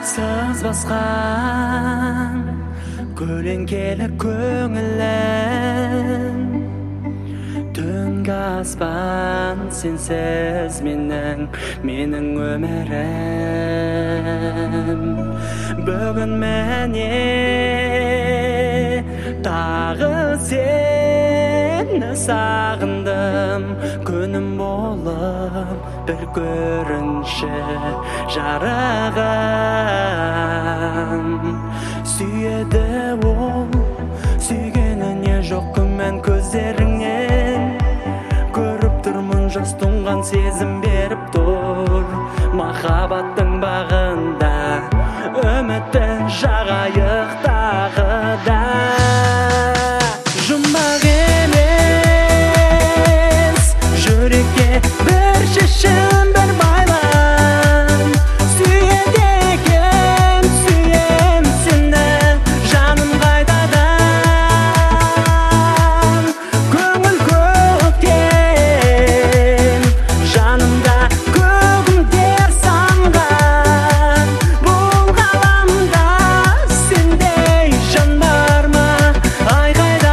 Сыз басқан көлеңкелі көңілім, түнгі аспан сенсіз менің өмірім. Бүгін міне тағы сені сағындым, күнім болып бір көрінші жарығым. Сүйеді ол, сүйгеніне жоқ күмән көздеріңнен, көріп тұрмын жас тұнған сезім беріп тұр. Махаббаттың бағында үміттің жағайық тағы да. Жұмбақ емес жүрекке бір шешім, бір байлам. Сүйеді екем, сүйем сені жаным қайтадан. Көңіл көктем жанымда көгімдер самған. Бұл ғаламда сендей жан бар ма, ай қайда?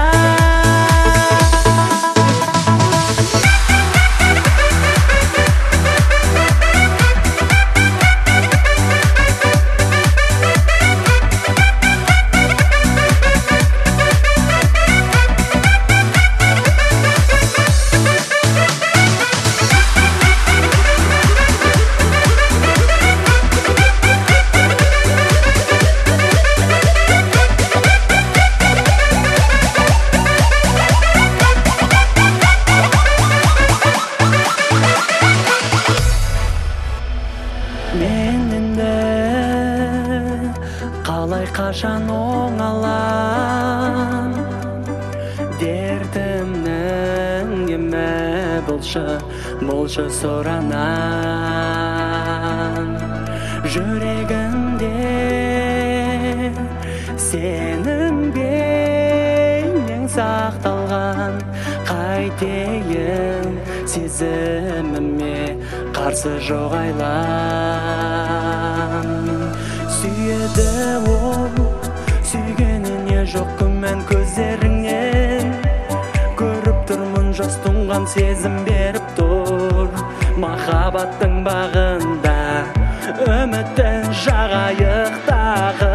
Мен енді қалай қашан оңалам, дертімнің емі болшы соранам. Жүрегімде сенің бейнең сақталған, қайтейін сезіміме қарсы жоқ айлам. Сүйеді ол, сүйгеніне жоқ күмән көздеріңнен, көріп тұрмын жас тұнған сезім беріп тұр. Махаббаттың бағында үміттің жағайық тағы